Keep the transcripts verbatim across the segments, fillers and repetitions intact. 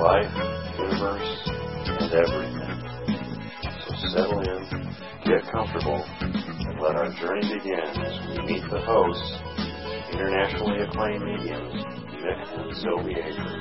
life, universe, and everything. So settle in, get comfortable, and let our journey begin as we meet the hosts, internationally acclaimed mediums, Mick and Sylvie Avery.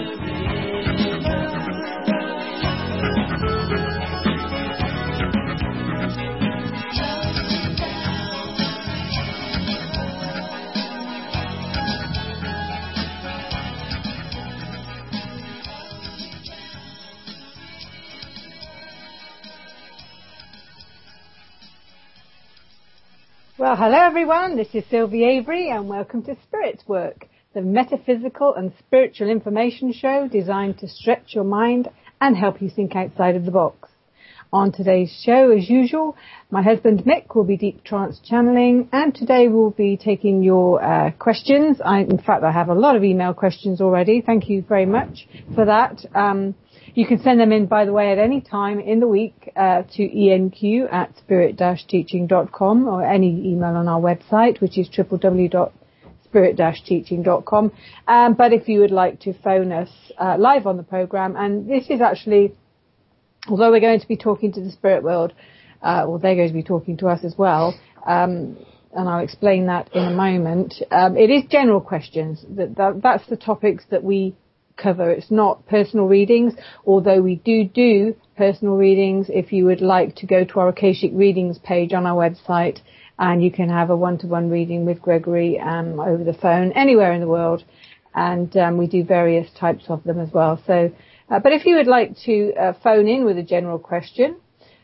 Well, hello everyone, this is Sylvie Avery and welcome to Spirit's Work, the metaphysical and spiritual information show designed to stretch your mind and help you think outside of the box. On today's show, as usual, my husband Mick will be deep trance channeling, and today we'll be taking your uh, questions. I, in fact, I have a lot of email questions already. Thank you very much for that. Um, You can send them in, by the way, at any time in the week uh, to enq at spirit dash teaching dot com or any email on our website, which is w w w dot spirit dash teaching dot com. Um, but if you would like to phone us uh, live on the program, and this is actually, although we're going to be talking to the spirit world, uh, well, they're going to be talking to us as well, um, and I'll explain that in a moment. Um, it is general questions. That, that That's the topics that we cover. It's not personal readings, although we do do personal readings. If you would like to go to our Akashic Readings page on our website, and you can have a one-to-one reading with Gregory um, over the phone anywhere in the world, and um, we do various types of them as well. So, uh, but if you would like to uh, phone in with a general question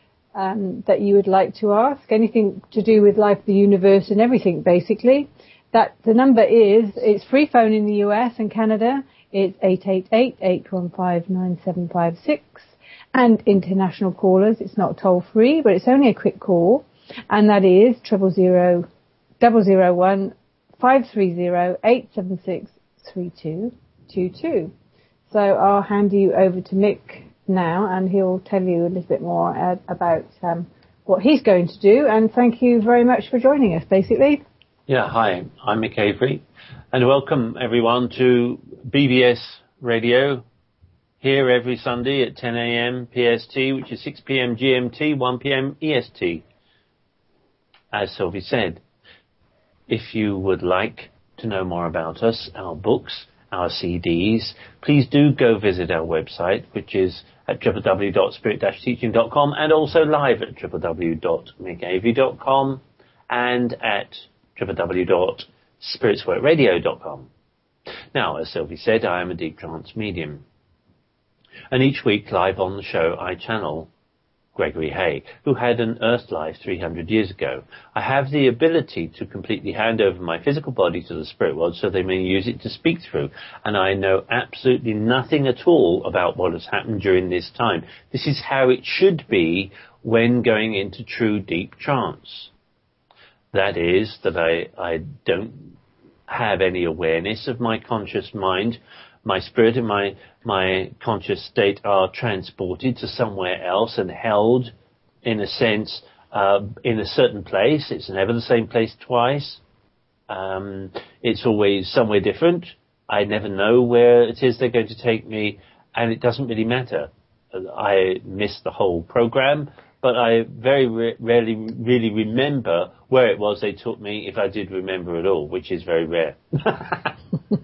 um, that you would like to ask, anything to do with life, the universe, and everything, basically, that the number is, it's free phone in the U S and Canada. It's eight eight eight, eight one five, nine seven five six, and international callers, it's not toll free, but it's only a quick call, and that is triple zero, double zero one, five three zero, eight seven six, three two two two. So I'll hand you over to Mick now, and he'll tell you a little bit more uh, about um, what he's going to do, and thank you very much for joining us, basically. Yeah, hi, I'm Mick Avery, and welcome everyone to B B S Radio, here every Sunday at ten a.m. P S T, which is six p.m. G M T, one p.m. E S T. As Sylvie said, if you would like to know more about us, our books, our C Ds, please do go visit our website, which is at w w w dot spirit dash teaching dot com, and also live at w w w dot mick avery dot com and at w w w dot spirits work radio dot com. Now, as Sylvie said, I am a deep trance medium. And each week, live on the show, I channel Gregory Hay, who had an earth life three hundred years ago. I have the ability to completely hand over my physical body to the spirit world so they may use it to speak through. And I know absolutely nothing at all about what has happened during this time. This is how it should be when going into true deep trance. That is, that I, I don't have any awareness of my conscious mind. My spirit and my, my conscious state are transported to somewhere else and held, in a sense, uh, in a certain place. It's never the same place twice. Um, it's always somewhere different. I never know where it is they're going to take me, and it doesn't really matter. I miss the whole program, but I very re- rarely really remember where it was they took me, if I did remember at all, which is very rare. I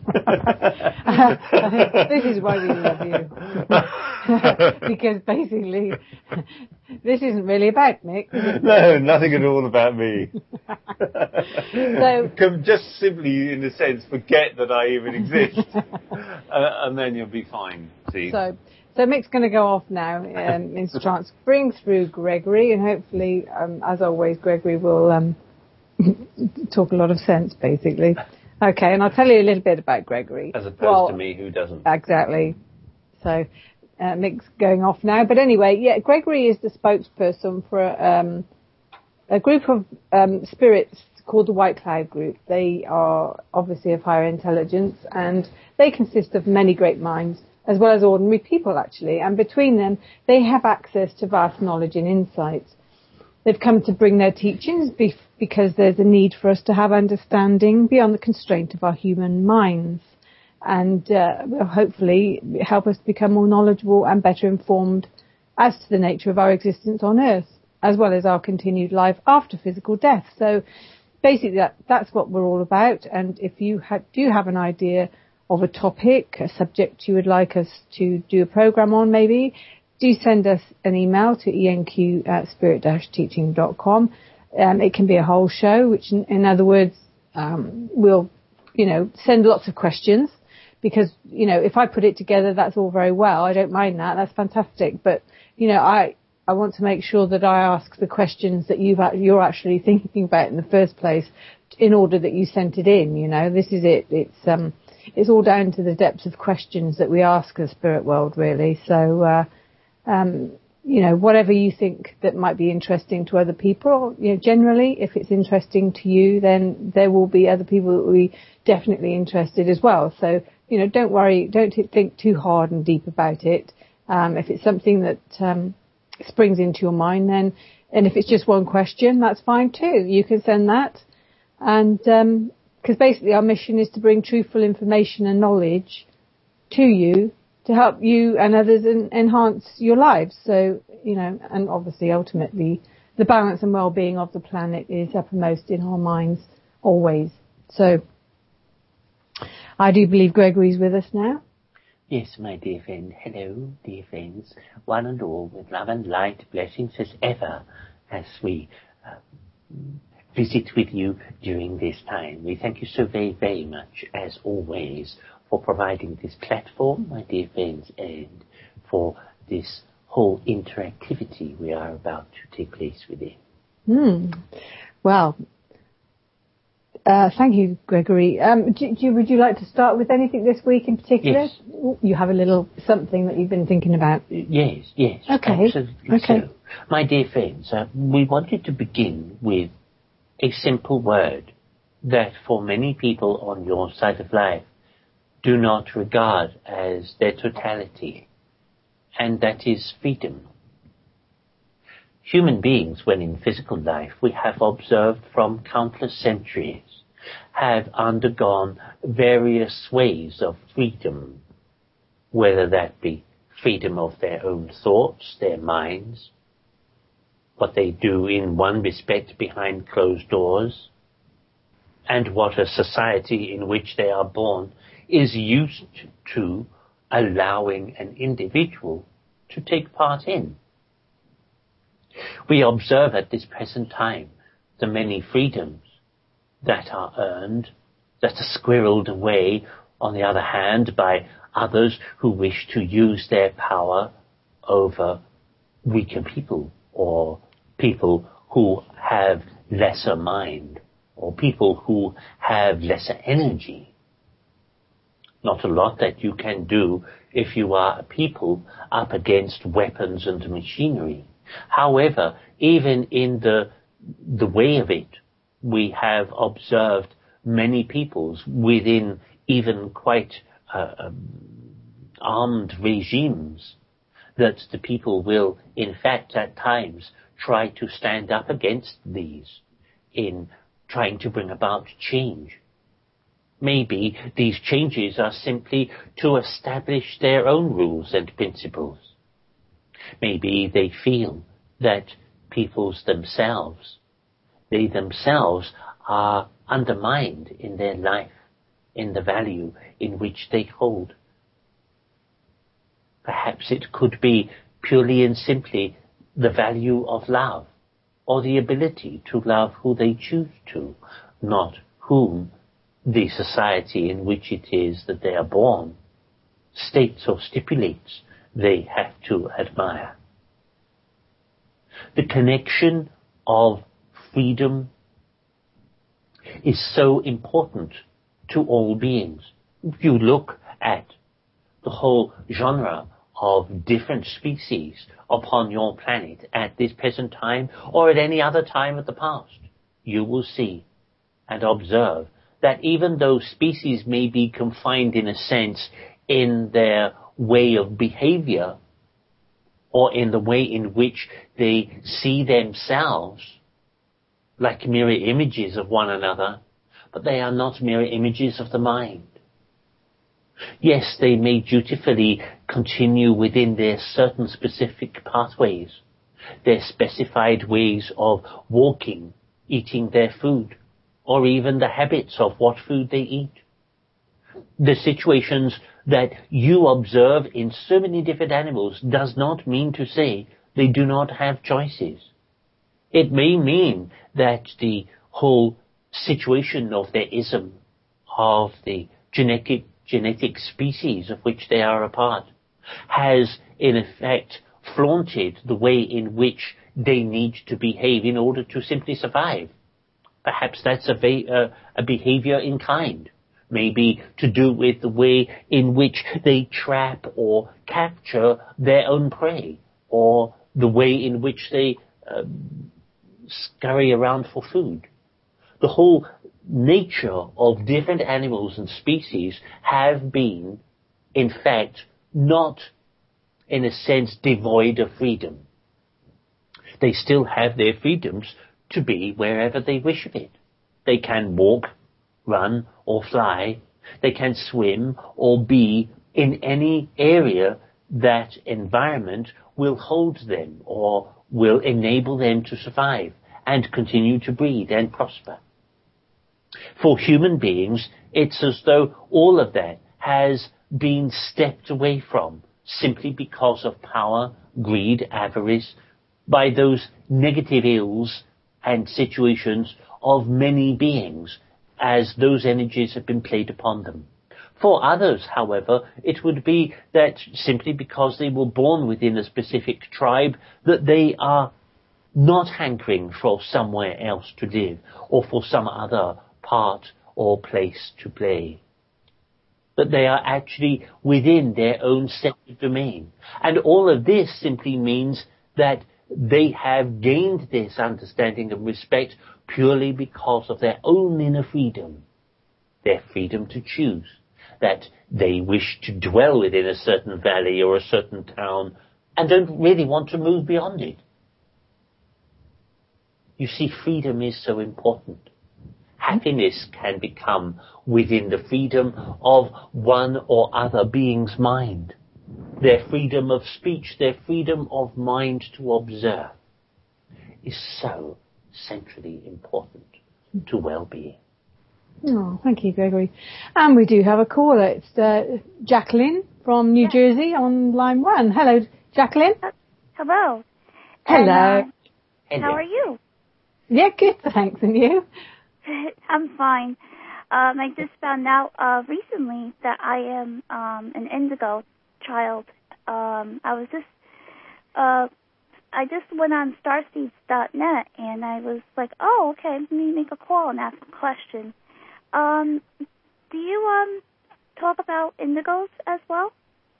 think this is why we love you. Because basically, this isn't really about Mick, is it? No, nothing at all about me. So, Come just simply, in a sense, forget that I even exist. uh, and then you'll be fine, see. So, So Mick's going to go off now um, into trance, bring through Gregory, and hopefully, um, as always, Gregory will um, talk a lot of sense, basically. Okay, and I'll tell you a little bit about Gregory. As opposed well, to me, who doesn't. Exactly. So uh, Mick's going off now. But anyway, yeah, Gregory is the spokesperson for um, a group of um, spirits called the White Cloud Group. They are obviously of higher intelligence, and they consist of many great minds, as well as ordinary people, actually. And between them, they have access to vast knowledge and insights. They've come to bring their teachings be- because there's a need for us to have understanding beyond the constraint of our human minds. and uh, will hopefully help us become more knowledgeable and better informed as to the nature of our existence on Earth, as well as our continued life after physical death. So basically that, that's what we're all about. And if you ha- do have an idea of a topic, a subject you would like us to do a program on maybe, do send us an email to enq at spirit dash teaching dot com. Um, it can be a whole show, which in, in other words, um, we'll, you know, send lots of questions because, you know, if I put it together, that's all very well. I don't mind that. That's fantastic. But, you know, I, I want to make sure that I ask the questions that you've, you're actually thinking about in the first place in order that you sent it in. You know, this is it. It's, um, it's all down to the depths of questions that we ask the spirit world, really. So, uh, Um, you know, whatever you think that might be interesting to other people, you know, generally, if it's interesting to you, then there will be other people that will be definitely interested as well. So, you know, don't worry, don't think too hard and deep about it. Um, if it's something that um, springs into your mind, then, and if it's just one question, that's fine too. You can send that. And um, because basically our mission is to bring truthful information and knowledge to you, to help you and others en- enhance your lives. So, you know, and obviously ultimately the balance and well-being of the planet is uppermost in our minds always. So I do believe Gregory's with us now. Yes, my dear friend. Hello, dear friends. One and all, with love and light, blessings as ever, as we uh, visit with you during this time. We thank you so very, very much, as always, for providing this platform, my dear friends, and for this whole interactivity we are about to take place within. Hmm. Well, uh, thank you, Gregory. Um, do, do, would you like to start with anything this week in particular? Yes. You have a little something that you've been thinking about. Yes, yes. Okay. Absolutely okay. so. My dear friends, uh, we wanted to begin with a simple word that for many people on your side of life do not regard as their totality, and that is freedom. Human beings, when in physical life, we have observed from countless centuries, have undergone various ways of freedom, whether that be freedom of their own thoughts, their minds, what they do in one respect behind closed doors, and what a society in which they are born is used to allowing an individual to take part in. We observe at this present time the many freedoms that are earned, that are squirreled away, on the other hand, by others who wish to use their power over weaker people, or people who have lesser mind, or people who have lesser energy. Not a lot that you can do if you are a people up against weapons and machinery. However, even in the the way of it, we have observed many peoples within even quite uh, um, armed regimes that the people will, in fact, at times try to stand up against these in trying to bring about change. Maybe these changes are simply to establish their own rules and principles. Maybe they feel that peoples themselves, they themselves are undermined in their life, in the value in which they hold. Perhaps it could be purely and simply the value of love, or the ability to love who they choose to, not whom the society in which it is that they are born states or stipulates they have to admire. The connection of freedom is so important to all beings. If you look at the whole genre of different species upon your planet at this present time, or at any other time of the past, you will see and observe that even though species may be confined in a sense in their way of behavior, or in the way in which they see themselves like mirror images of one another, but they are not mirror images of the mind. Yes, they may dutifully continue within their certain specific pathways, their specified ways of walking, eating their food, or even the habits of what food they eat. The situations that you observe in so many different animals does not mean to say they do not have choices. It may mean that the whole situation of their ism, of the genetic genetic species of which they are a part, has in effect flaunted the way in which they need to behave in order to simply survive. Perhaps that's a, va- uh, a behavior in kind, maybe to do with the way in which they trap or capture their own prey, or the way in which they uh, scurry around for food. The whole nature of different animals and species have been, in fact, not, in a sense, devoid of freedom. They still have their freedoms to be wherever they wish of it. They can walk, run, or fly. They can swim or be in any area that environment will hold them or will enable them to survive and continue to breed and prosper. For human beings, it's as though all of that has been stepped away from simply because of power, greed, avarice, by those negative ills and situations of many beings, as those energies have been played upon them. For others, however, it would be that simply because they were born within a specific tribe, that they are not hankering for somewhere else to live or for some other part or place to play. But they are actually within their own separate domain. And all of this simply means that they have gained this understanding and respect purely because of their own inner freedom, their freedom to choose, that they wish to dwell within a certain valley or a certain town and don't really want to move beyond it. You see, freedom is so important. Happiness can become within the freedom of one or other being's mind. Their freedom of speech, their freedom of mind to observe is so centrally important to well-being. Oh, thank you, Gregory. And we do have a caller. It's uh, Jacqueline from New Jersey on line one. Hello, Jacqueline. Uh, hello. Hello. And, uh, how are you? Yeah, good, thanks. And you? I'm fine. Um, I just found out uh, recently that I am um, an indigo child. Um, I was just, uh, I just went on starseeds dot net and I was like, oh, okay, let me make a call and ask a question. Um, do you um talk about indigos as well?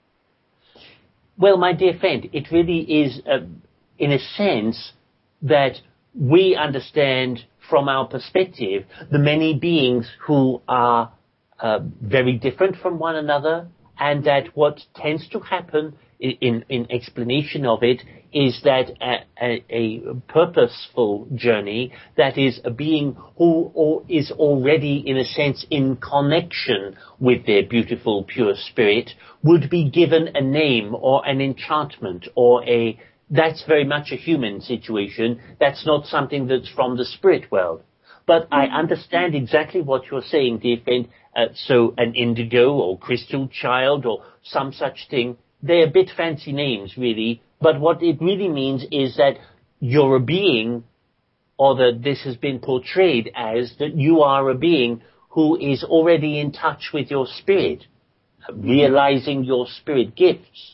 Well, my dear friend, it really is, uh, in a sense, that we understand from our perspective the many beings who are uh, very different from one another, and that what tends to happen in, in explanation of it is that a, a, a purposeful journey, that is a being who or is already in a sense in connection with their beautiful pure spirit, would be given a name or an enchantment or a that's very much a human situation. That's not something that's from the spirit world. But I understand exactly what you're saying, dear friend. Uh, so an indigo or crystal child or some such thing, they're a bit fancy names, really. But what it really means is that you're a being, or that this has been portrayed as that you are a being who is already in touch with your spirit, realizing your spirit gifts.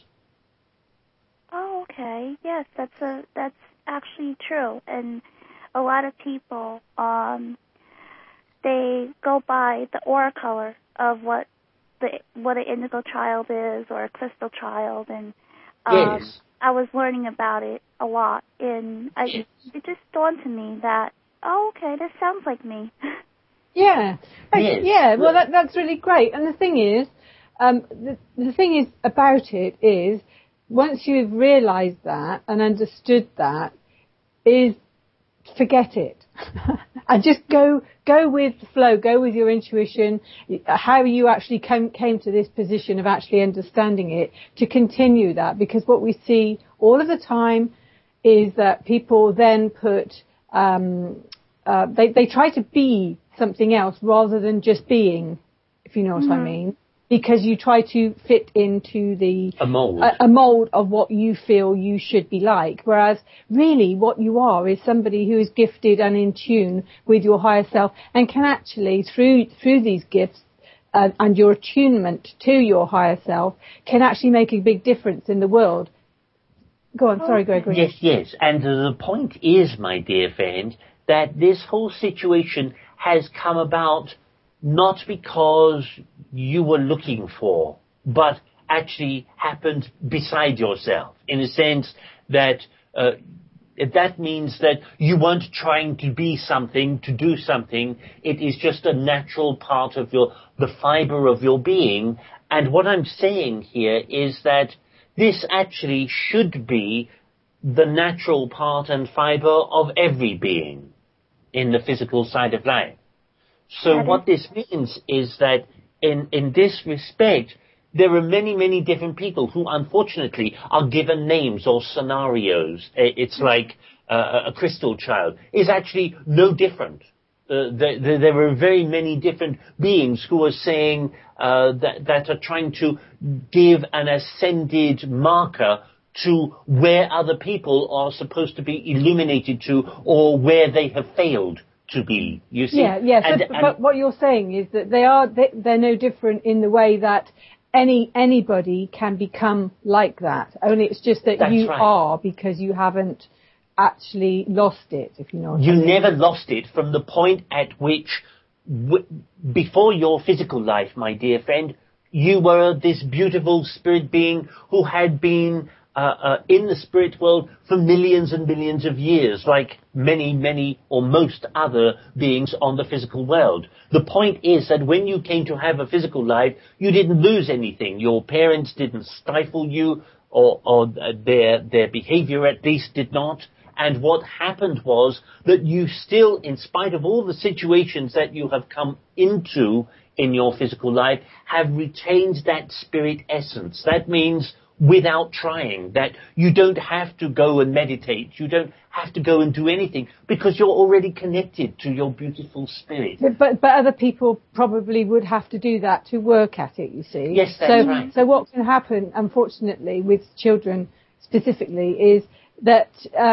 Oh, okay. Yes, that's a that's actually true. And a lot of people, um, they go by the aura color of what the what an indigo child is or a crystal child, and um, yes. I was learning about it a lot, and I, yes. it just dawned to me that, oh, okay, this sounds like me. Yeah. Yes. Yeah, well, that, that's really great. And the thing is, um, the, the thing is about it is, once you've realised that and understood that, is forget it. and just go go with the flow, go with your intuition, how you actually came, came to this position of actually understanding it, to continue that, because what we see all of the time is that people then put, um, uh, they, they try to be something else rather than just being, if you know what mm-hmm. I mean. Because you try to fit into the a mold. A, a mold of what you feel you should be like. Whereas really what you are is somebody who is gifted and in tune with your higher self, and can actually, through through these gifts uh, and your attunement to your higher self, can actually make a big difference in the world. Go on, sorry, Gregory. Yes, yes. And the point is, my dear friend, that this whole situation has come about not because you were looking for, but actually happened beside yourself, in a sense that uh, that means that you weren't trying to be something, to do something. It is just a natural part of your, the fiber of your being. And what I'm saying here is that this actually should be the natural part and fiber of every being in the physical side of life. So what this means is that in, in this respect, there are many, many different people who unfortunately are given names or scenarios. It's like uh, a crystal child is actually no different. Uh, there, there, there are very many different beings who are saying uh, that, that are trying to give an ascended marker to where other people are supposed to be illuminated to, or where they have failed to be, you see. Yeah, yeah. And, so, and but what you're saying is that they are they, they're no different in the way that any anybody can become like that. Only it's just that you right. are, because you haven't actually lost it, if you know what you I mean. never lost it from the point at which, w- before your physical life, my dear friend, you were this beautiful spirit being who had been uh, uh, in the spirit world for millions and millions of years, like many, many or most other beings on the physical world. The point is that when you came to have a physical life, you didn't lose anything. Your parents didn't stifle you, or, or their, their behavior at least did not. And what happened was that you still, in spite of all the situations that you have come into in your physical life, have retained that spirit essence. That means without trying, that you don't have to go and meditate, you don't have to go and do anything, because you're already connected to your beautiful spirit. But, but but other people probably would have to do that to work at it, you see. Yes, that's so, right. So what can happen, unfortunately, with children specifically, is that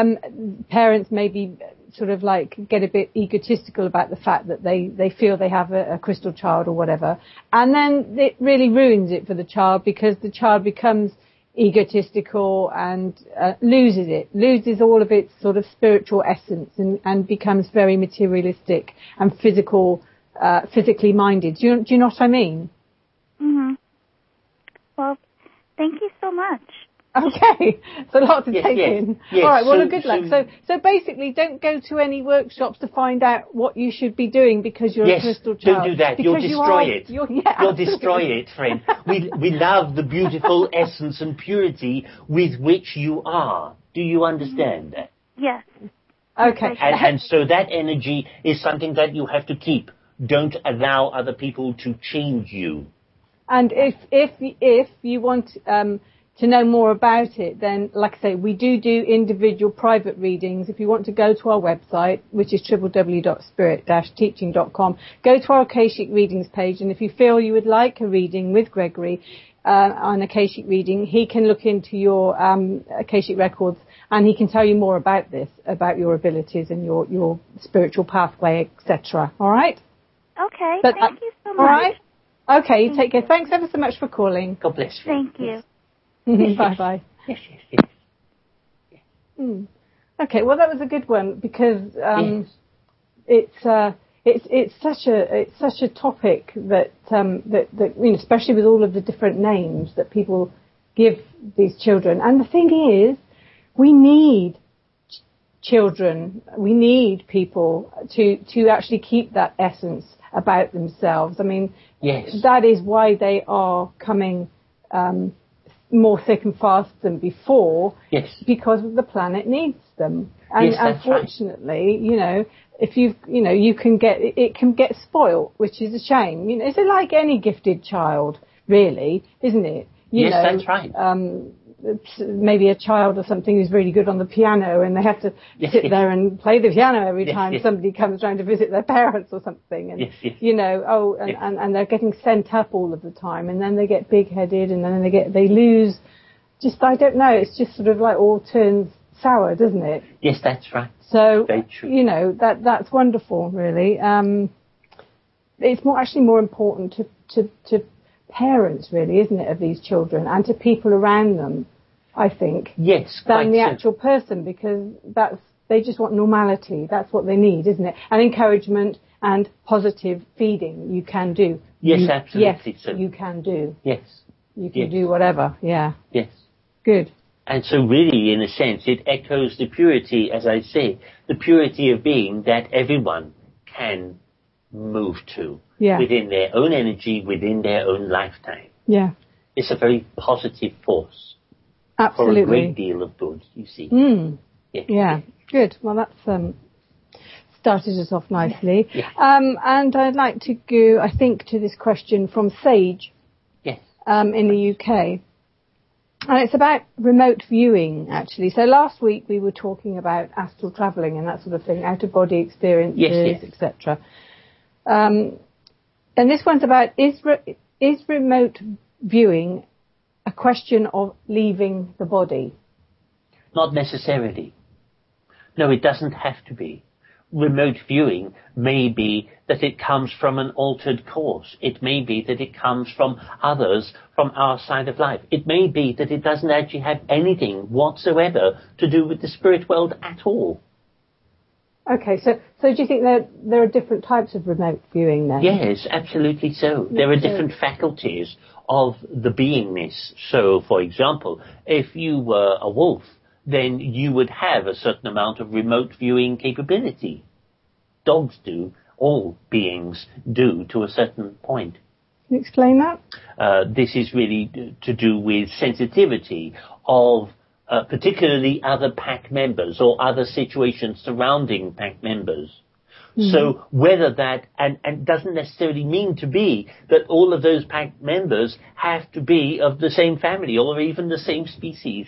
um, parents maybe sort of like get a bit egotistical about the fact that they, they feel they have a, a crystal child or whatever. And then it really ruins it for the child, because the child becomes egotistical and uh, loses it, loses all of its sort of spiritual essence, and, and becomes very materialistic and physical, uh, physically minded. Do you, do you know what I mean? Mhm. Well, thank you so much. Okay, it's a lot to yes, take yes, in. Yes. All right, well, so, good so, luck. So, so basically, don't go to any workshops to find out what you should be doing because you're yes, a crystal child. don't do that. Because You'll destroy you are, it. You're, yeah, You'll destroy it, friend. We we love the beautiful essence and purity with which you are. Do you understand that? Yes. Okay. And, and so that energy is something that you have to keep. Don't allow other people to change you. And if if if you want um, to know more about it, then, like I say, we do do individual private readings. If you want to go to our website, which is w w w dot spirit dash teaching dot com, go to our Akashic Readings page, and if you feel you would like a reading with Gregory, uh, on Akashic reading, he can look into your um, Akashic records, and he can tell you more about this, about your abilities and your, your spiritual pathway, et cetera. All right? Okay, But, thank uh, you so much. All right? Okay, Thank take care. you. Thanks ever so much for calling. God bless you. Thank you. Bye-bye. Yes, yes, yes. Mm. Okay, well, that was a good one, because um, Yes. it's uh, it's it's such a it's such a topic that um, that that you know, especially with all of the different names that people give these children. And the thing is, we need ch- children. We need people to to actually keep that essence about themselves. I mean, Yes. that is why they are coming um, more thick and fast than before. Yes. Because the planet needs them. And Yes, that's unfortunately, right. you know, if you, you know, you can get, it can get spoilt, which is a shame. You know, it's like any gifted child, really, isn't it? You yes, know, that's right. Um, maybe a child or something who's really good on the piano and they have to yes, sit yes. there and play the piano every yes, time yes. somebody comes round to visit their parents or something. And, yes, yes. you know, oh, and, yes. and, and they're getting sent up all of the time and then they get big-headed and then they get, they lose, just, I don't know, it's just sort of like all turns sour, doesn't it? Yes, that's right. So, very true. You know, that, that's wonderful, really. Um, it's more, actually more important to, to, to parents, really, isn't it, of these children and to people around them, I think, yes, than the so. actual person, because that's, they just want normality. That's what they need, isn't it? And encouragement and positive feeding you can do. Yes, you, absolutely. Yes, so. you can do. Yes. You can yes. do whatever, yeah. Yes. Good. And so really, in a sense, it echoes the purity, as I say, the purity of being that everyone can move to yeah. within their own energy, within their own lifetime. Yeah. It's a very positive force. Absolutely. For a great deal of good, you see. Mm. Yes. Yeah. Yes. Good. Well, that's um, started us off nicely. Yeah. Um, and I'd like to go, I think, to this question from Sage yes. um, in the U K. And it's about remote viewing, actually. So last week we were talking about astral travelling and that sort of thing, out-of-body experiences, yes, yes. et cetera. Um, and this one's about, is, re- is remote viewing a question of leaving the body? Not necessarily. No, it doesn't have to be. Remote viewing may be that it comes from an altered course. It may be that it comes from others from our side of life. It may be that it doesn't actually have anything whatsoever to do with the spirit world at all. Okay, so so do you think there there are different types of remote viewing then? Yes, absolutely so. There are different faculties of the beingness. So, for example, if you were a wolf, then you would have a certain amount of remote viewing capability. Dogs do. All beings do to a certain point. Can you explain that? Uh, this is really to do with sensitivity of uh, particularly other pack members or other situations surrounding pack members. Mm-hmm. So whether that, and, and doesn't necessarily mean to be that all of those pack members have to be of the same family or even the same species.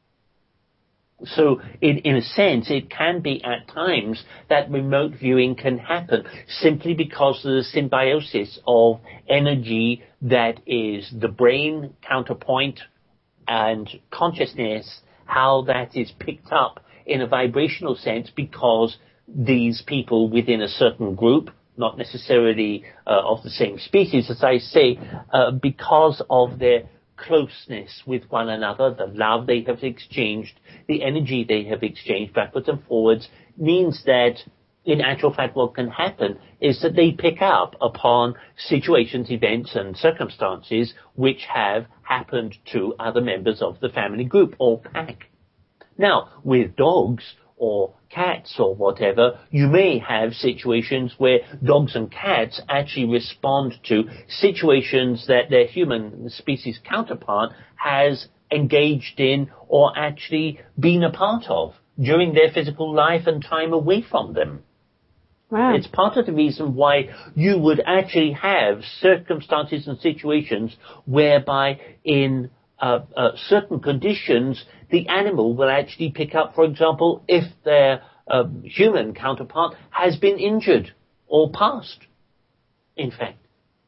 So, in, in a sense, it can be at times that remote viewing can happen simply because of the symbiosis of energy that is the brain counterpoint and consciousness, how that is picked up in a vibrational sense because these people within a certain group, not necessarily uh, of the same species, as I say, uh, because of their closeness with one another, the love they have exchanged, the energy they have exchanged backwards and forwards, means that in actual fact what can happen is that they pick up upon situations, events and circumstances which have happened to other members of the family group or pack. Now, with dogs or cats or whatever, you may have situations where dogs and cats actually respond to situations that their human species counterpart has engaged in or actually been a part of during their physical life and time away from them. Wow. It's part of the reason why you would actually have circumstances and situations whereby in Uh, uh, certain conditions, the animal will actually pick up, for example, if their uh, human counterpart has been injured or passed, in fact,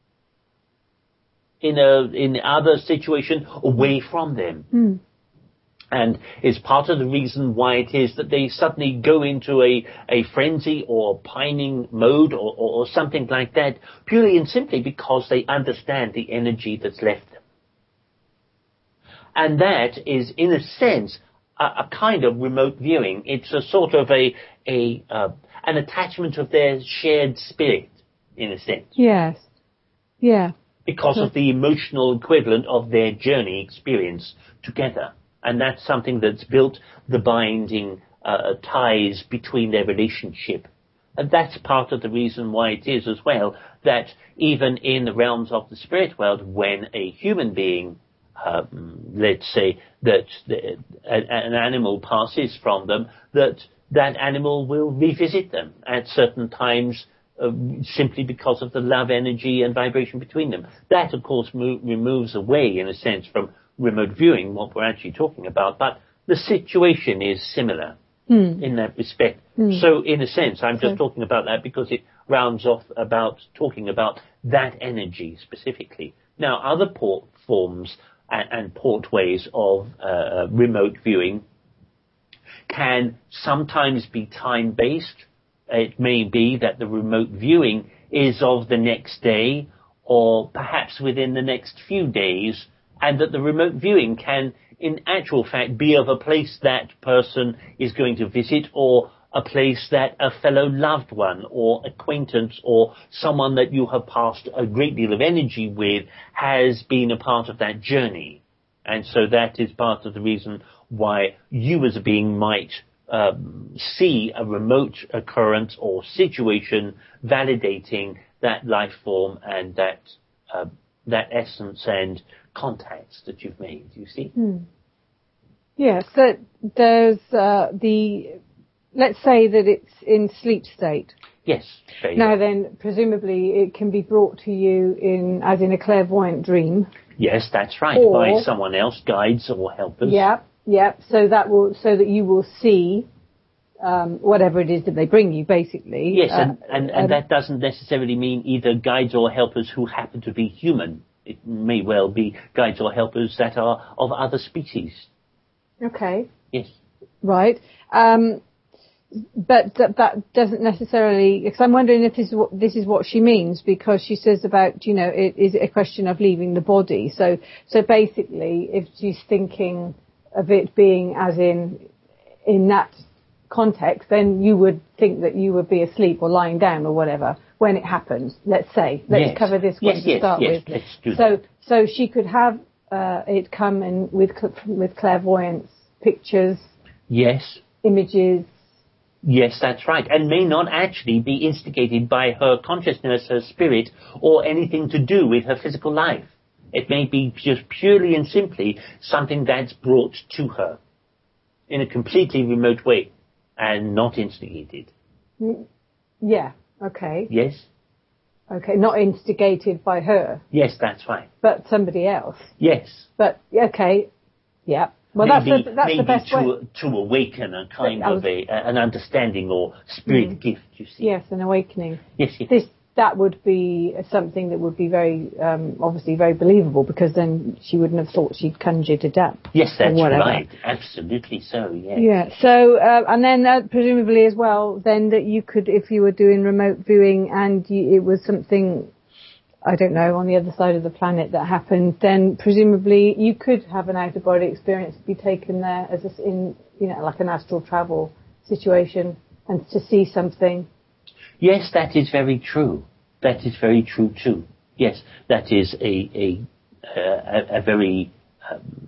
in a in other situation away from them. Mm. And it's part of the reason why it is that they suddenly go into a, a frenzy or pining mode or, or, or something like that, purely and simply because they understand the energy that's left them. And that is, in a sense, a, a kind of remote viewing. It's a sort of a, a uh, an attachment of their shared spirit, in a sense. Yes. Yeah. Because so. of the emotional equivalent of their journey experience together. And that's something that's built the binding uh, ties between their relationship. And that's part of the reason why it is as well that even in the realms of the spirit world, when a human being Um, let's say that the, an, an animal passes from them, that that animal will revisit them at certain times uh, simply because of the love energy and vibration between them. That, of course, mo- removes away, in a sense, from remote viewing what we're actually talking about, but the situation is similar mm. in that respect. Mm. So, in a sense, I'm just talking about that because it rounds off about talking about that energy specifically. Now, other port forms and, and portways of uh, remote viewing can sometimes be time-based. It may be that the remote viewing is of the next day or perhaps within the next few days, and that the remote viewing can, in actual fact, be of a place that person is going to visit or a place that a fellow loved one or acquaintance or someone that you have passed a great deal of energy with has been a part of that journey. And so that is part of the reason why you as a being might um, see a remote occurrence or situation validating that life form and that uh, that essence and contacts that you've made, you see? Hmm. Yeah, so there's uh, the, let's say that it's in sleep state. Yes. Now then, presumably it can be brought to you in, as in a clairvoyant dream. Yes, that's right, or, by someone else, guides or helpers. Yeah, yeah, so that will, so that you will see um, whatever it is that they bring you, basically. Yes, and, uh, and, and um, that doesn't necessarily mean either guides or helpers who happen to be human. It may well be guides or helpers that are of other species. Okay. Yes. Right. Um, but th- that doesn't necessarily, because I'm wondering if this is, what, this is what she means, because she says about, you know, it is a question of leaving the body. So, so basically, if she's thinking of it being as in, in that context, then you would think that you would be asleep or lying down or whatever when it happens. Let's say, let's yes. cover this one yes, to yes, start yes, with. Let's do so, that. so she could have uh, it come in with with clairvoyance, pictures, yes, images. Yes, that's right, and may not actually be instigated by her consciousness, her spirit, or anything to do with her physical life. It may be just purely and simply something that's brought to her in a completely remote way and not instigated. Yeah, okay. Yes? Okay, not instigated by her. Yes, that's right. But somebody else. Yes. But, okay, yeah. Well, maybe, that's, the, that's maybe the best to, way. to awaken a kind was, of a, an understanding or spirit mm. gift, you see. Yes, an awakening. Yes, yes. This, that would be something that would be very, um, obviously very believable, because then she wouldn't have thought she'd conjured it up. Yes, that's right. Absolutely so, yes. Yeah, so, uh, and then uh, presumably as well, then that you could, if you were doing remote viewing and you, it was something, I don't know, on the other side of the planet that happened, then presumably you could have an out-of-body experience, be taken there as a, in, you know, like an astral travel situation, and to see something. Yes, that is very true. That is very true too. Yes, that is a a a, a very um,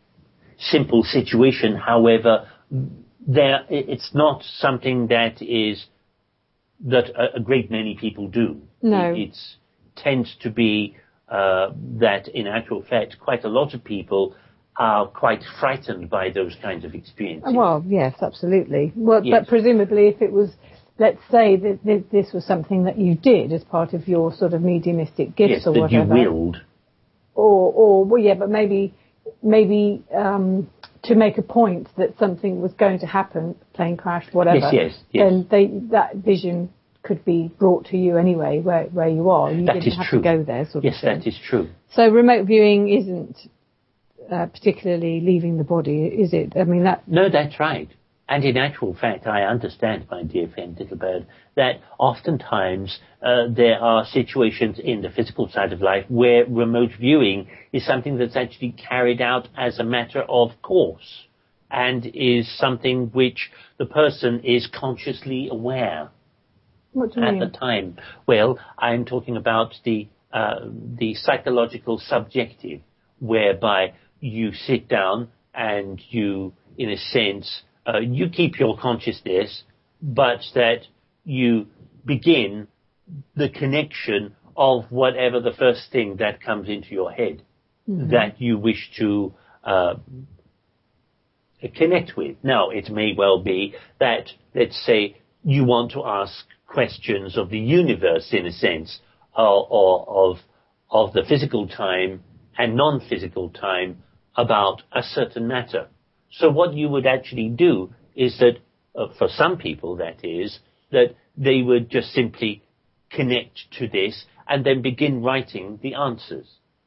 simple situation. However, there it's not something that is that a, a great many people do. No, it it's, tends to be uh, that in actual fact, quite a lot of people are quite frightened by those kinds of experiences. Well, yes, absolutely. Well, yes. But presumably, if it was, let's say that this was something that you did as part of your sort of mediumistic gifts yes, or that whatever. you willed. Or, or, well, yeah, but maybe, maybe, um, to make a point that something was going to happen, plane crash, whatever. Yes, yes, yes. Then they, that vision could be brought to you anyway, where, where you are. You that didn't is have true. to go there, sort yes, of thing. Yes, that is true. So remote viewing isn't, uh, particularly leaving the body, is it? I mean, that... No, that's right. And in actual fact, I understand, my dear friend Littlebird, that oftentimes uh, there are situations in the physical side of life where remote viewing is something that's actually carried out as a matter of course and is something which the person is consciously aware what do you at mean? the time. Well, I'm talking about the uh, the psychological subjective, whereby you sit down and you, in a sense, Uh, you keep your consciousness, but that you begin the connection of whatever the first thing that comes into your head mm-hmm. that you wish to uh, connect with. Now, it may well be that, let's say, you want to ask questions of the universe, in a sense, or, or of of the physical time and non-physical time about a certain matter. So what you would actually do is that, uh, for some people that is, that they would just simply connect to this and then begin writing the answers.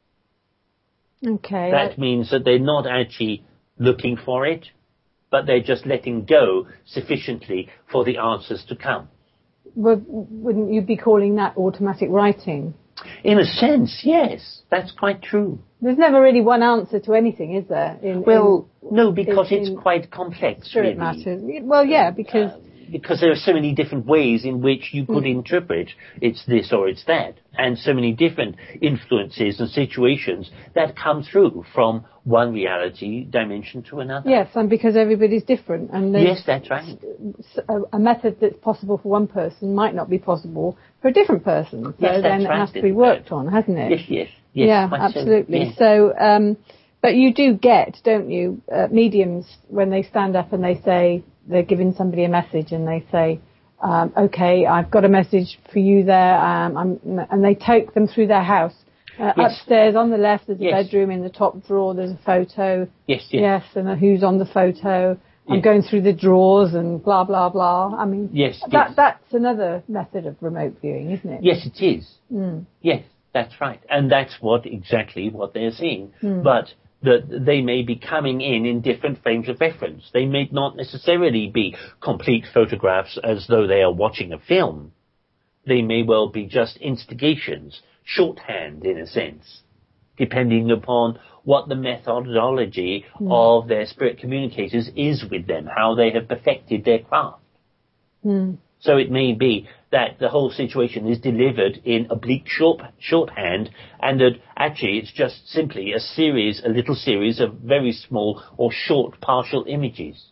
Okay. That means that they're not actually looking for it, but they're just letting go sufficiently for the answers to come. Would, wouldn't you be calling that automatic writing? In a sense, yes, that's quite true. There's never really one answer to anything, is there? In, well, in, no, because in, it's in quite complex, spirit really. matters. Well, yeah, because... Uh, because there are so many different ways in which you could mm. interpret it's this or it's that, and so many different influences and situations that come through from one reality dimension to another. Yes, and because everybody's different. And yes, that's right. A, a method that's possible for one person might not be possible for a different person. So yes, then that's it right, has to be worked on, hasn't it? Yes, yes. yes yeah, absolutely. So, so um, but you do get, don't you, uh, mediums when they stand up and they say, they're giving somebody a message and they say, um, okay, I've got a message for you there, um, I'm, and they take them through their house. Uh, yes. Upstairs on the left there's a yes. bedroom, in the top drawer there's a photo. Yes, yes. Yes, and uh, who's on the photo. I'm yes. going through the drawers and blah, blah, blah. I mean, yes, that, yes. that's another method of remote viewing, isn't it? Yes, it is. Mm. Yes, that's right. And that's what exactly what they're seeing. Mm. But that they may be coming in in different frames of reference. They may not necessarily be complete photographs as though they are watching a film. They may well be just instigations, shorthand in a sense, depending upon what the methodology mm. of their spirit communicators is with them, how they have perfected their craft. Mm. So it may be that the whole situation is delivered in oblique short, shorthand, and that actually it's just simply a series, a little series of very small or short partial images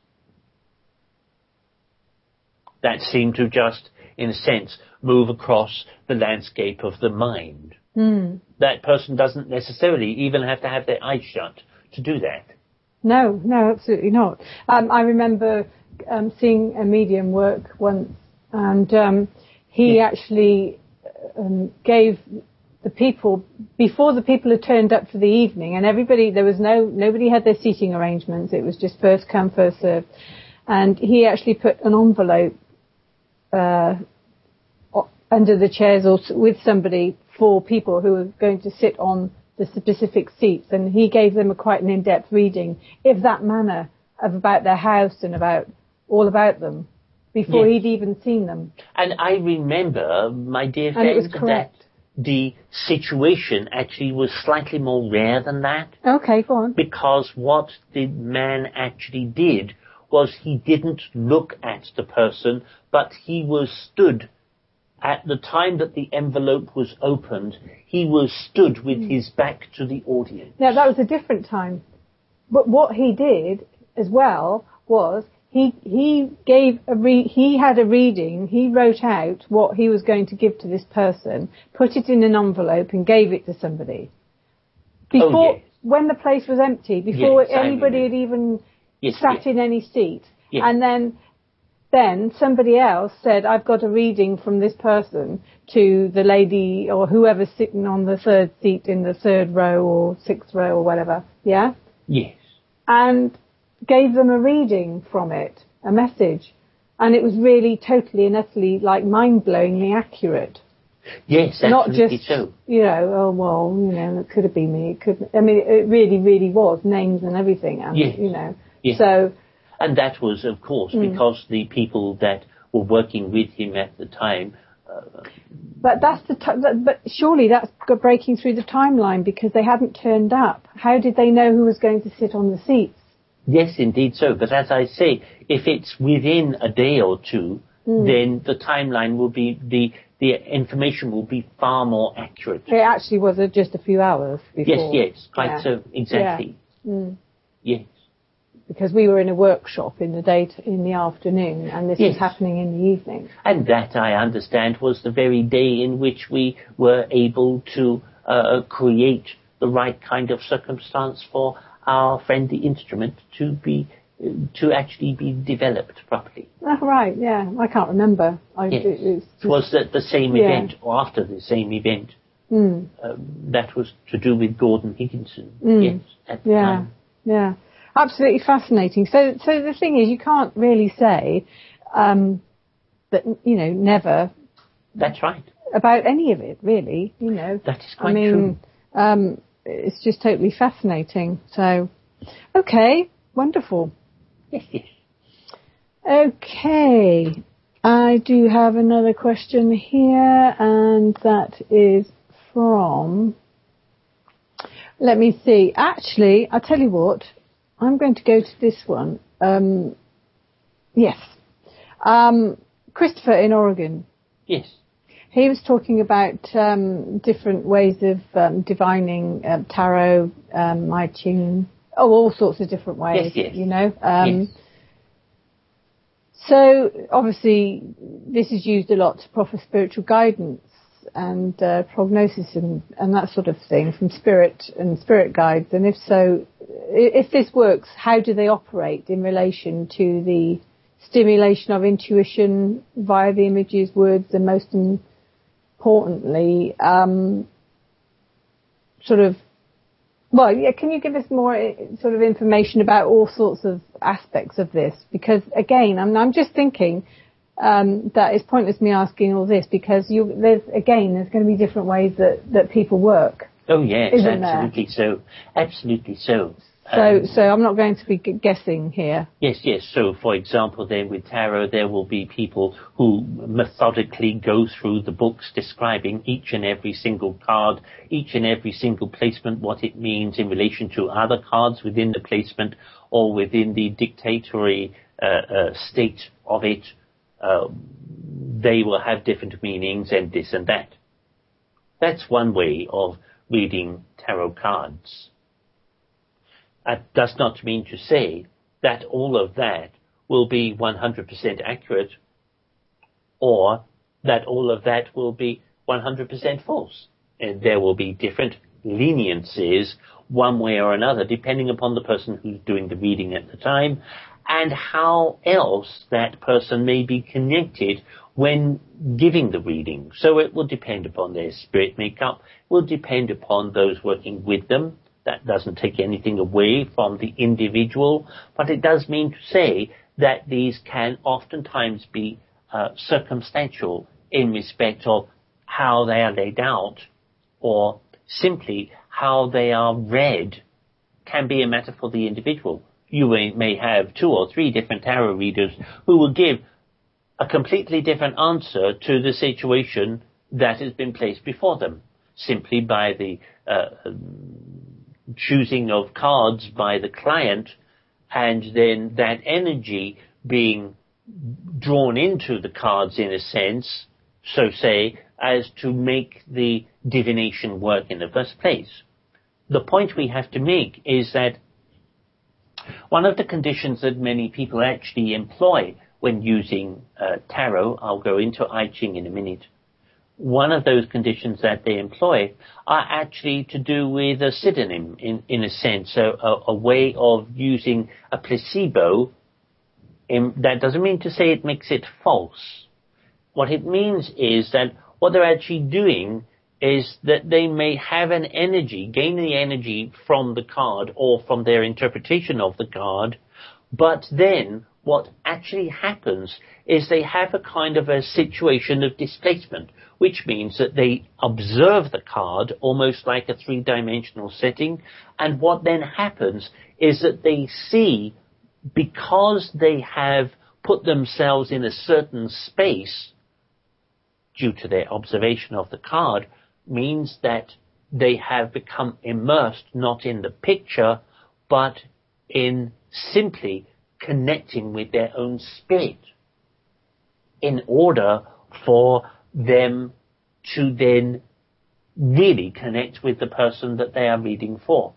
that seem to just, in a sense, move across the landscape of the mind. Mm. That person doesn't necessarily even have to have their eyes shut to do that. No, no, absolutely not. Um, I remember um, seeing a medium work once, and um, he yeah. actually um, gave the people, before the people had turned up for the evening, and everybody, there was no, nobody had their seating arrangements, it was just first come, first served, and he actually put an envelope uh, under the chairs or with somebody for people who were going to sit on the specific seats, and he gave them a quite an in-depth reading of that manner, of about their house and about all about them, before yes. he'd even seen them. And I remember, my dear friend, and it was correct. that the situation actually was slightly more rare than that. Okay, go on. Because what the man actually did was he didn't look at the person, but he was stood at the time that the envelope was opened, he was stood with mm. his back to the audience. Now, that was a different time. But what he did as well was he he gave a re- he had a reading, he wrote out what he was going to give to this person, put it in an envelope and gave it to somebody. Before, oh, yes. when the place was empty, before yes, anybody had even yes, sat yes. in any seat. Yes. And then Then somebody else said, I've got a reading from this person to the lady or whoever's sitting on the third seat in the third row or sixth row or whatever. Yeah? Yes. And gave them a reading from it, a message. And it was really totally and utterly, like, mind-blowingly accurate. Yes, Not absolutely just, so. you know, oh, well, you know, it could have been me. It could. I mean, it really, really was. Names and everything. And, yes. you know. Yes. So... And that was, of course, mm. because the people that were working with him at the time. Uh, but that's the. T- but surely that's breaking through the timeline because they hadn't turned up. How did they know who was going to sit on the seats? Yes, indeed so. But as I say, if it's within a day or two, mm. then the timeline will be the the information will be far more accurate. It actually was uh, just a few hours before. Yes, yes, quite yeah. so, exactly. Yeah. Mm. Yes. Because we were in a workshop in the day, t- in the afternoon, and this yes. was happening in the evening. And that, I understand, was the very day in which we were able to uh, create the right kind of circumstance for our friend the instrument to be to actually be developed properly. Oh, right, yeah. I can't remember. I, yes. it, it was the, the same yeah. event, or after the same event. Mm. Um, that was to do with Gordon Higginson. Mm. Yes, at the yeah, time. Yeah. Absolutely fascinating. So, so the thing is, you can't really say um, that, you know, never. That's right. About any of it, really, you know. That is quite I mean, true. Um, it's just totally fascinating. So, okay, wonderful. Yes, yes. Okay, I do have another question here, and that is from. Let me see. Actually, I'll tell you what. I'm going to go to this one. Um, yes. Um, Christopher in Oregon. Yes. He was talking about um, different ways of um, divining um, tarot, um, I Ching, oh, all sorts of different ways, yes, yes. you know. Um, yes. So, obviously, this is used a lot to proffer spiritual guidance and uh, prognosis and, and that sort of thing from spirit and spirit guides. And if so, if this works, how do they operate in relation to the stimulation of intuition via the images, words, and most importantly, um, sort of, well, yeah, can you give us more sort of information about all sorts of aspects of this? Because again, I'm, I'm just thinking um, that it's pointless me asking all this because you, there's again, there's going to be different ways that, that people work. Oh yes, isn't absolutely there? so, absolutely so. So, um, so I'm not going to be g- guessing here. Yes, yes. So, for example, then with tarot, there will be people who methodically go through the books describing each and every single card, each and every single placement, what it means in relation to other cards within the placement or within the dictatory uh, uh, state of it. Uh, they will have different meanings and this and that. That's one way of reading tarot cards. That does not mean to say that all of that will be one hundred percent accurate or that all of that will be one hundred percent false. And there will be different leniencies one way or another depending upon the person who's doing the reading at the time and how else that person may be connected when giving the reading. So it will depend upon their spirit makeup, will depend upon those working with them. That doesn't take anything away from the individual, but it does mean to say that these can oftentimes be uh, circumstantial in respect of how they are laid out or simply how they are read can be a matter for the individual. You may, may have two or three different tarot readers who will give a completely different answer to the situation that has been placed before them simply by the uh, choosing of cards by the client and then that energy being drawn into the cards in a sense, so say, as to make the divination work in the first place. The point we have to make is that one of the conditions that many people actually employ when using uh, tarot, I'll go into I Ching in a minute, one of those conditions that they employ are actually to do with a pseudonym, in, in a sense, a, a, a way of using a placebo. In, that doesn't mean to say it makes it false. What it means is that what they're actually doing is that they may have an energy, gain the energy from the card or from their interpretation of the card, but then what actually happens is they have a kind of a situation of displacement, which means that they observe the card almost like a three-dimensional setting, and what then happens is that they see, because they have put themselves in a certain space due to their observation of the card, means that they have become immersed not in the picture, but in simply connecting with their own spirit in order for them to then really connect with the person that they are reading for.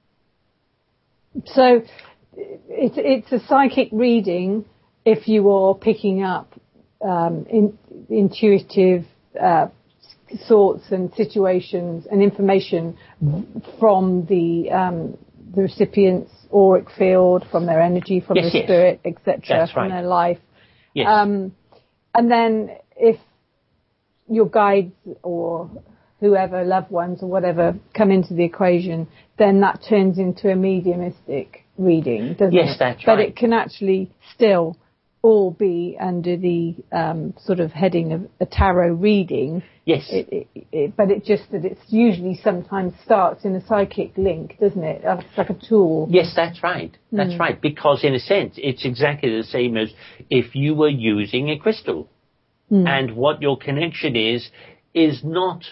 So it's, it's a psychic reading if you are picking up um, in, intuitive uh, thoughts and situations and information from the um, the recipient's auric field, from their energy, from yes, the yes. spirit, et cetera, from right. their life. Yes. Um, and then if your guides or whoever, loved ones or whatever, come into the equation, then that turns into a mediumistic reading, doesn't yes, it? that's but right. But it can actually still all be under the um, sort of heading of a tarot reading. Yes. It, it, it, but it just that it's usually sometimes starts in a psychic link, doesn't it? It's like a tool. Yes, that's right. That's Mm. right. Because in a sense, it's exactly the same as if you were using a crystal. Mm. And what your connection is, is not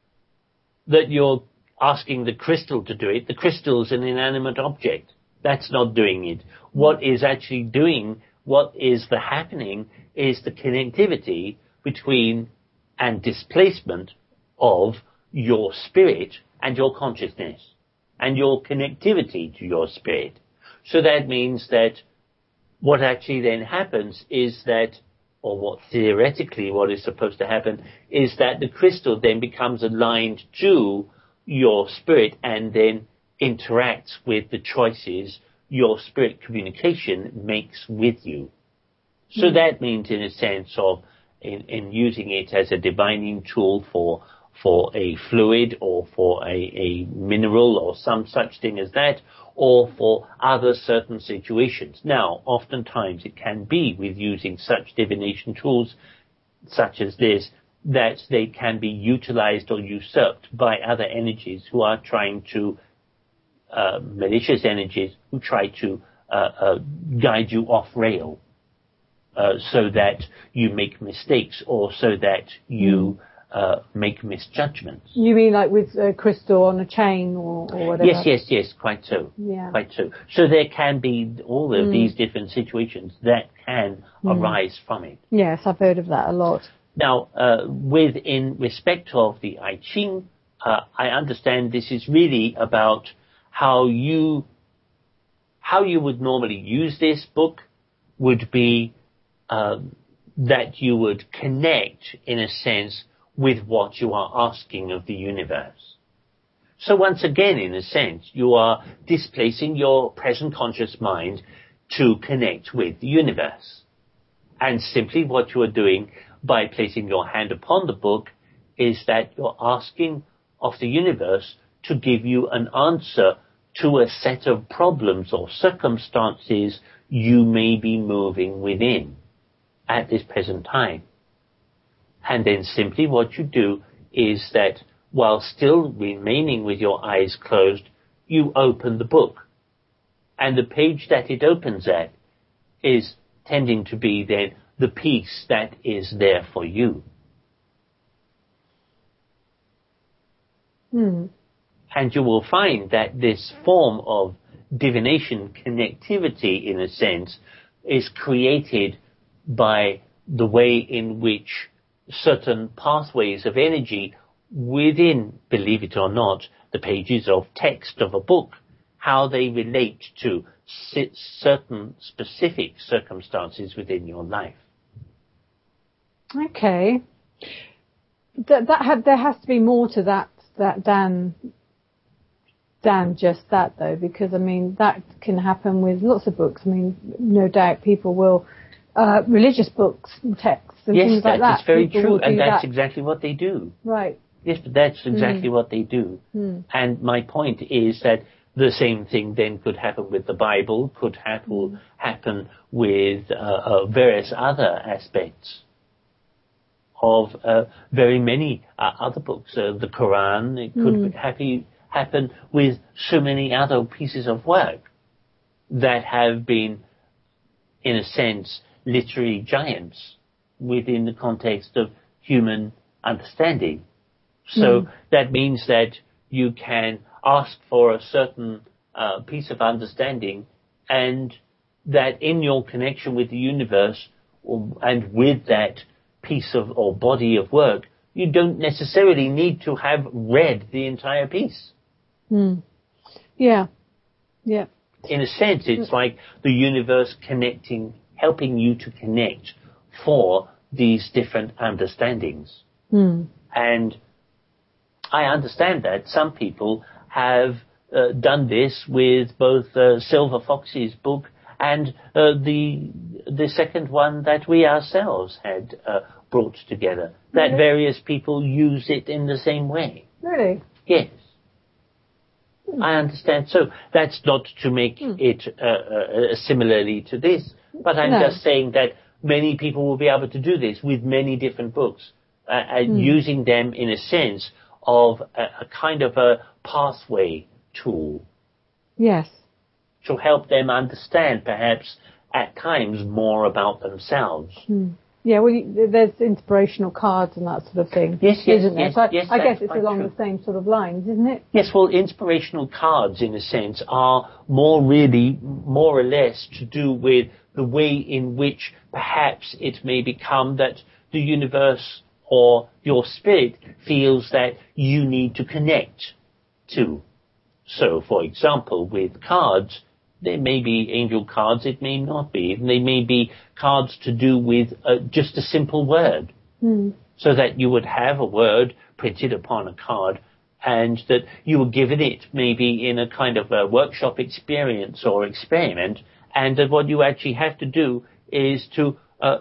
that you're asking the crystal to do it. The crystal is an inanimate object. That's not doing it. What is actually doing, what is the happening, is the connectivity between and displacement of your spirit and your consciousness and your connectivity to your spirit. So that means that what actually then happens is that, or what theoretically what is supposed to happen, is that the crystal then becomes aligned to your spirit and then interacts with the choices your spirit communication makes with you. So mm. that means in a sense of in, in using it as a divining tool for for a fluid or for a, a mineral or some such thing as that, or for other certain situations. Now, oftentimes it can be with using such divination tools such as this that they can be utilized or usurped by other energies who are trying to, uh, malicious energies who try to uh, uh, guide you off rail uh, so that you make mistakes or so that you uh, make misjudgments. You mean like with a crystal on a chain or, or whatever? Yes, yes, yes, quite so. Yeah. Quite so. So there can be all of mm. these different situations that can mm. arise from it. Yes, I've heard of that a lot. Now, uh, with in respect of the I Ching, uh, I understand this is really about how you how you would normally use this book would be um, that you would connect, in a sense, with what you are asking of the universe. So once again, in a sense, you are displacing your present conscious mind to connect with the universe. And simply what you are doing by placing your hand upon the book is that you're asking of the universe to give you an answer to a set of problems or circumstances you may be moving within at this present time. And then simply what you do is that while still remaining with your eyes closed, you open the book. And the page that it opens at is tending to be then the piece that is there for you. Hmm. And you will find that this form of divination connectivity, in a sense, is created by the way in which certain pathways of energy within, believe it or not, the pages of text of a book, how they relate to certain specific circumstances within your life. Okay. That, that have, there has to be more to that, that than, than just that though, because I mean, that can happen with lots of books. I mean, no doubt people will, uh, religious books and texts and yes, things like that. Yes, that's very people true, and that's that. exactly what they do. Right. Yes, but that's exactly mm. what they do. Mm. And my point is that the same thing then could happen with the Bible, could happen, mm. happen with uh, uh, various other aspects of uh, very many uh, other books. Uh, the Quran, it could mm. happy, happen with so many other pieces of work that have been, in a sense, literary giants within the context of human understanding. So mm. that means that you can ask for a certain uh, piece of understanding, and that in your connection with the universe or, and with that piece of or body of work, you don't necessarily need to have read the entire piece. Mm. Yeah. Yeah. In a sense, it's like the universe connecting, helping you to connect for these different understandings. Mm. And I understand that some people have uh, done this with both uh, Silver Fox's book and uh, the the second one that we ourselves had uh, brought together. That Really? various people use it in the same way. Really? Yes. I understand. So that's not to make Hmm. it uh, uh, similarly to this, but I'm No. just saying that many people will be able to do this with many different books, uh, and Hmm. using them in a sense of a, a kind of a pathway tool Yes. to help them understand perhaps at times more about themselves. Hmm. Yeah, well, you, there's inspirational cards and that sort of thing, Yes, yes, isn't there? yes, So I, yes, I guess that's it's quite along true. the same sort of lines, isn't it? Yes, well, inspirational cards, in a sense, are more really, more or less, to do with the way in which perhaps it may become that the universe or your spirit feels that you need to connect to. So, for example, with cards, there may be angel cards, it may not be. They may be cards to do with uh, just a simple word. Hmm. So that you would have a word printed upon a card and that you were given it maybe in a kind of a workshop experience or experiment, and that what you actually have to do is to uh,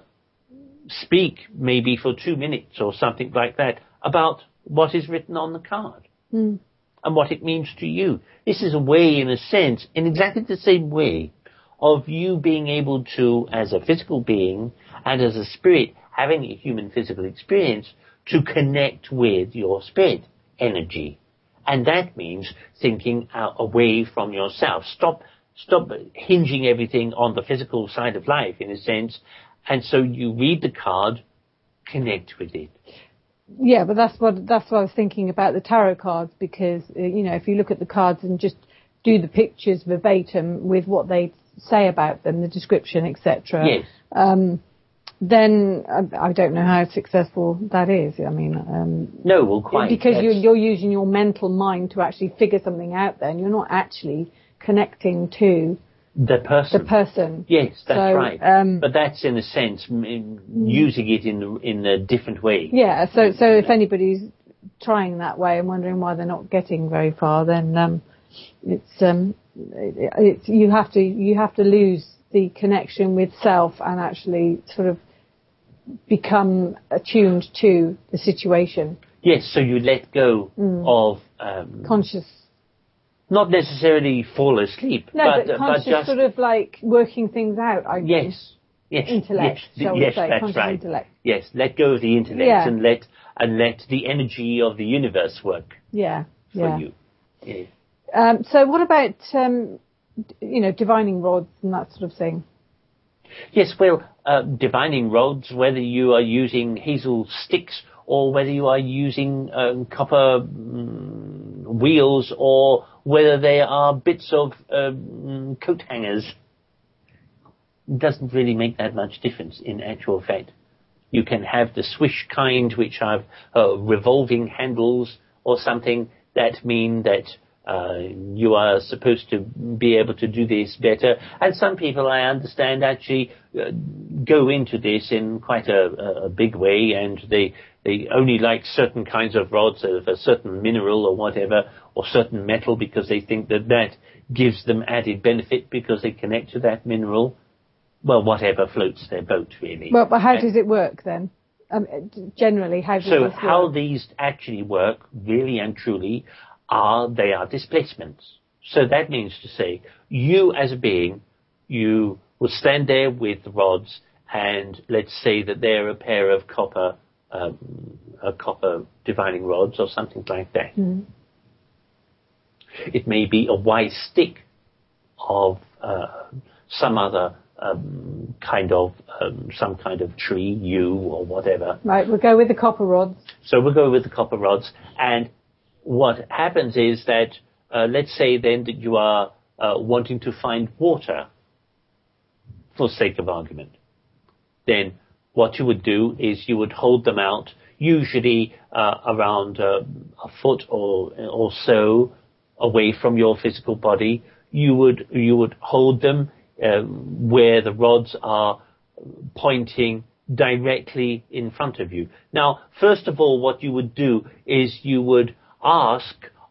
speak maybe for two minutes or something like that about what is written on the card. Hmm. And what it means to you. This is a way, in a sense, in exactly the same way, of you being able to, as a physical being and as a spirit, having a human physical experience, to connect with your spirit energy. And that means thinking out away from yourself. Stop, stop hinging everything on the physical side of life, in a sense. And so you read the card, connect with it. Yeah, but that's what that's what I was thinking about the tarot cards, because uh, you know, if you look at the cards and just do the pictures verbatim with what they say about them, the description, et cetera. Yes. Um, then I, I don't know how successful that is. I mean, um, No, well, quite. because you're, That's- you're using your mental mind to actually figure something out. Then you're not actually connecting to the person. the person. Yes, that's So, right. um, But that's, in a sense, m- in using it in the, in a different way. Yeah. So so if anybody's trying that way and wondering why they're not getting very far, then um, it's um, it, it's you have to you have to lose the connection with self and actually sort of become attuned to the situation. Yes, so you let go Mm. of, um, Conscious. not necessarily fall asleep, No, but, but, uh, conscious but just, sort of like working things out. I yes, yes, Intellect, yes, shall we yes, say, that's conscious right. intellect. Yes, let go of the intellect Yeah. and let, and let the energy of the universe work Yeah. for Yeah. you. Yes. Um, so what about um, d- you know, divining rods and that sort of thing? Yes, well, uh, divining rods, whether you are using hazel sticks or whether you are using um, copper mm, wheels or whether they are bits of um, coat hangers, doesn't really make that much difference in actual fact. You can have the swish kind, which have uh, revolving handles or something that mean that uh, you are supposed to be able to do this better. And some people, I understand, actually uh, go into this in quite a, a big way, and they they only like certain kinds of rods of a certain mineral or whatever, or certain metal, because they think that that gives them added benefit because they connect to that mineral. Well, whatever floats their boat, really. Well, but how And does it work then? Um, generally, how does so this how work? these actually work, really and truly, are they are displacements. So that means to say, you as a being, you will stand there with the rods, and let's say that they're a pair of copper, um, a copper divining rods or something like that. Mm. It may be a wise stick of uh, some other um, kind of um, some kind of tree, yew or whatever. Right, we'll go with the copper rods. So we'll go with the copper rods. And what happens is that, uh, let's say then that you are uh, wanting to find water, for sake of argument. Then what you would do is you would hold them out, usually uh, around uh, a foot or, or so away from your physical body. You would, you would hold them uh, where the rods are pointing directly in front of you. Now, first of all, what you would do is you would ask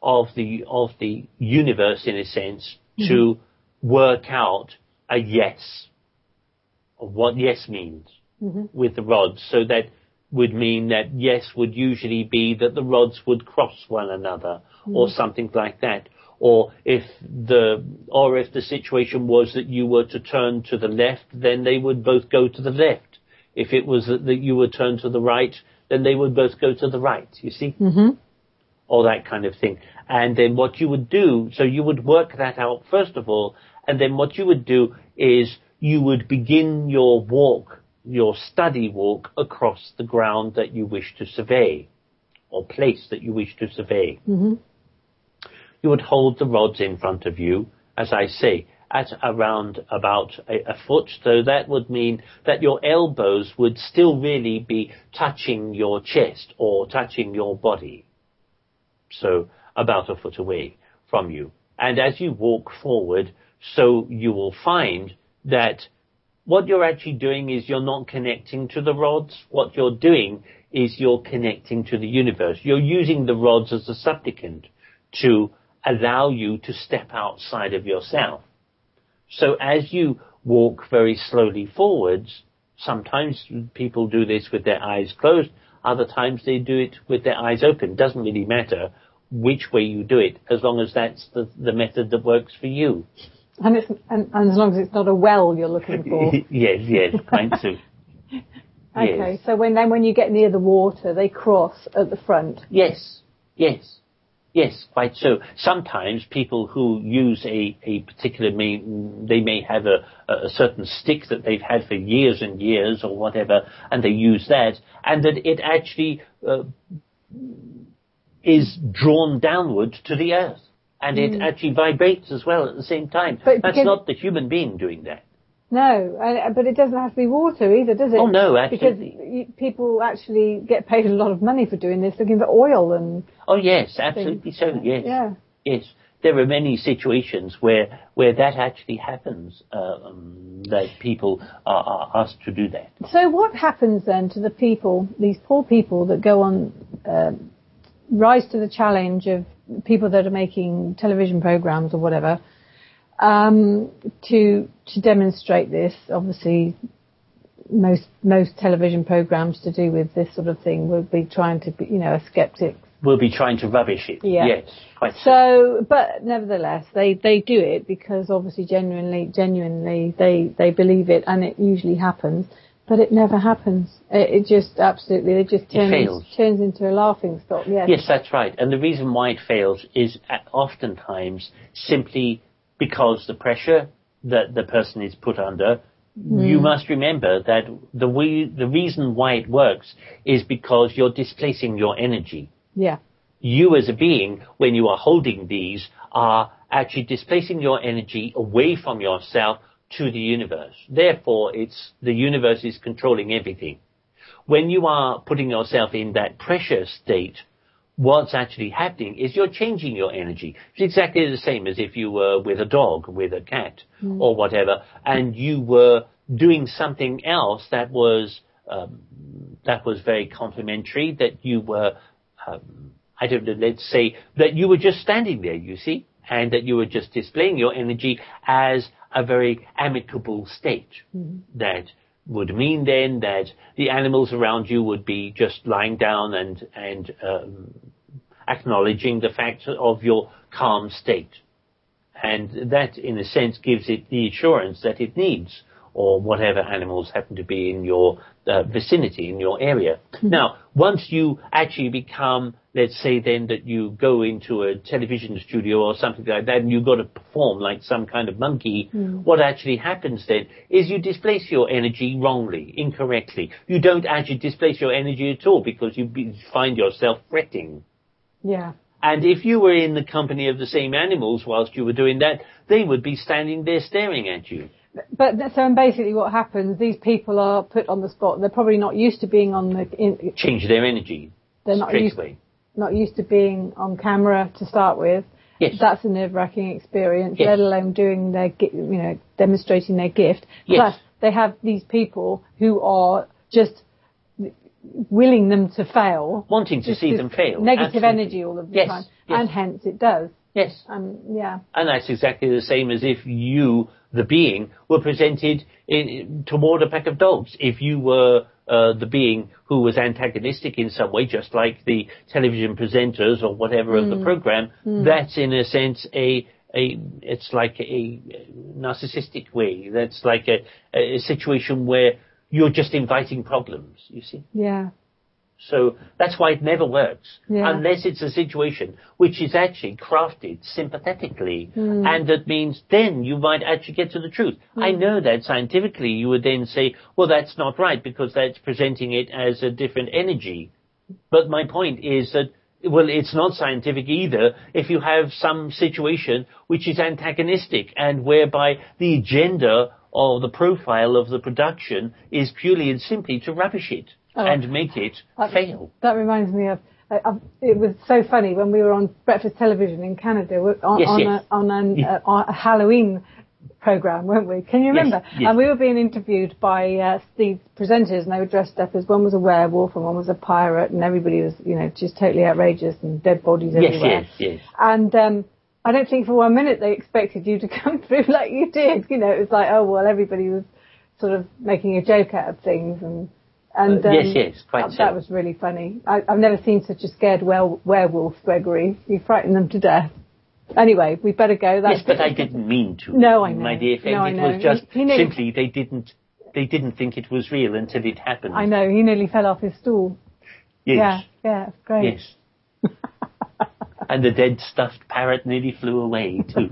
of the of the universe, in a sense, mm-hmm. to work out a yes, or what yes means mm-hmm. with the rods. So that would mean that yes would usually be that the rods would cross one another, mm-hmm. or something like that. Or if the or if the situation was that you were to turn to the left, then they would both go to the left. If it was that you were turned to the right, then they would both go to the right, you see? Mm-hmm. Or that kind of thing. And then what you would do, so you would work that out first of all, and then what you would do is you would begin your walk, your study walk across the ground that you wish to survey, or place that you wish to survey. Mm-hmm. You would hold the rods in front of you, as I say, at around about a, a foot, so that would mean that your elbows would still really be touching your chest or touching your body. So about a foot away from you. And as you walk forward, so you will find that what you're actually doing is you're not connecting to the rods. What you're doing is you're connecting to the universe. You're using the rods as a supplicant to allow you to step outside of yourself. So as you walk very slowly forwards, sometimes people do this with their eyes closed, other times they do it with their eyes open. Doesn't really matter which way you do it, as long as that's the, the method that works for you. And, it's, and, and as long as it's not a well you're looking for. yes, yes, kind of. Okay, yes. So when then when you get near the water, they cross at the front. Yes, yes. Yes, quite so. Sometimes people who use a, a particular, may, they may have a, a certain stick that they've had for years and years or whatever, and they use that, and that it actually uh, is drawn downward to the earth, and mm. it actually vibrates as well at the same time. But That's not the human being doing that. No, and, but it doesn't have to be water either, does it? Oh, no, absolutely. Because you, people actually get paid a lot of money for doing this, looking for oil and... Oh, yes, absolutely things. so, yes. Yeah. Yes. There are many situations where where that actually happens, uh, um, that people are, are asked to do that. So what happens then to the people, these poor people that go on, uh, rise to the challenge of people that are making television programs or whatever, Um, to to demonstrate this? Obviously, most most television programs to do with this sort of thing will be trying to be, you know, a skeptic. Will be trying to rubbish it. Yeah. Yes. Quite so, so, but nevertheless, they, they do it because obviously, genuinely, genuinely, they they believe it, and it usually happens. But it never happens. It, it just absolutely, it just turns it turns into a laughing stock. Yes. Yes, that's right. And the reason why it fails is oftentimes simply because the pressure that the person is put under. Mm. You must remember that the way, the reason why it works is because you're displacing your energy. Yeah. You as a being, when you are holding these, are actually displacing your energy away from yourself to the universe. Therefore, it's the universe is controlling everything. When you are putting yourself in that pressure state, what's actually happening is you're changing your energy. It's exactly the same as if you were with a dog, with a cat, mm. or whatever, and you were doing something else that was um, that was very complimentary, that you were, um, I don't know, let's say that you were just standing there, you see, and that you were just displaying your energy as a very amicable state. Mm. That would mean then that the animals around you would be just lying down and and um, acknowledging the fact of your calm state. And that, in a sense, gives it the assurance that it needs, or whatever animals happen to be in your uh, vicinity, in your area. Mm-hmm. Now, once you actually become, let's say then that you go into a television studio or something like that, and you've got to perform like some kind of monkey, mm. what actually happens then is you displace your energy wrongly, incorrectly. You don't actually displace your energy at all, because you be, find yourself fretting. Yeah. And if you were in the company of the same animals whilst you were doing that, they would be standing there staring at you. But so basically what happens, these people are put on the spot. They're probably not used to being on the... In, Change their energy. They're not used, not used to being on camera to start with. Yes. That's a nerve-wracking experience, yes. Let alone doing their, you know, demonstrating their gift. Yes. Plus, they have these people who are just willing them to fail. Wanting to see them fail. Negative Absolutely. energy all of the yes. time. Yes. And hence it does. Yes. Um, yeah. And that's exactly the same as if you, the being, were presented in, toward a pack of dogs. If you were uh, the being who was antagonistic in some way, just like the television presenters or whatever mm. of the program, mm. that's in a sense a a it's like a narcissistic way. That's like a, a situation where you're just inviting problems, you see. Yeah. So that's why it never works, yeah. unless it's a situation which is actually crafted sympathetically. Mm. And that means then you might actually get to the truth. Mm. I know that scientifically you would then say, well, that's not right because that's presenting it as a different energy. But my point is that, well, it's not scientific either if you have some situation which is antagonistic and whereby the agenda or the profile of the production is purely and simply to rubbish it. Oh, and make it uh, fail. That reminds me of, uh, of, it was so funny when we were on breakfast television in Canada on, yes, on, yes. A, on an, yeah. uh, a Halloween program, weren't we? Can you remember? Yes, yes. And we were being interviewed by uh, these presenters, and they were dressed up as one was a werewolf and one was a pirate, and everybody was, you know, just totally outrageous and dead bodies everywhere. Yes, yes, yes. And um, I don't think for one minute they expected you to come through like you did. You know, it was like, oh well, everybody was sort of making a joke out of things and. And, um, uh, yes, yes, quite that, so. That was really funny. I, I've never seen such a scared well, werewolf, Gregory. You frightened them to death. Anyway, we better go. That's yes, but I didn't mean to. No, I know. My dear friend, no, it I know. was just he, he nearly, simply they didn't they didn't think it was real until it happened. I know. He nearly fell off his stool. Yes. Yeah, yeah, it's great. Yes. And the dead stuffed parrot nearly flew away too.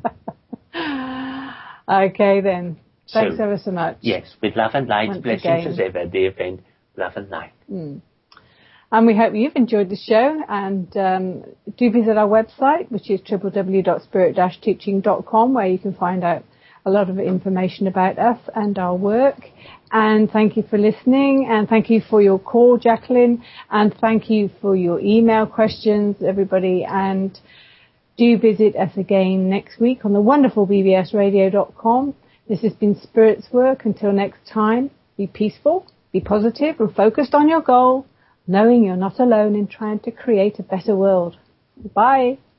Okay then. Thanks so, ever so much. Yes, with love and light, Once blessings again. as ever, dear friend, love and light. Mm. And we hope you've enjoyed the show, and um, do visit our website, which is w w w dot spirit dash teaching dot com, where you can find out a lot of information about us and our work. And thank you for listening, and thank you for your call, Jacqueline, and thank you for your email questions, everybody. And do visit us again next week on the wonderful b b s radio dot com. This has been Spirit's Work. Until next time, be peaceful, be positive, and focused on your goal, knowing you're not alone in trying to create a better world. Bye.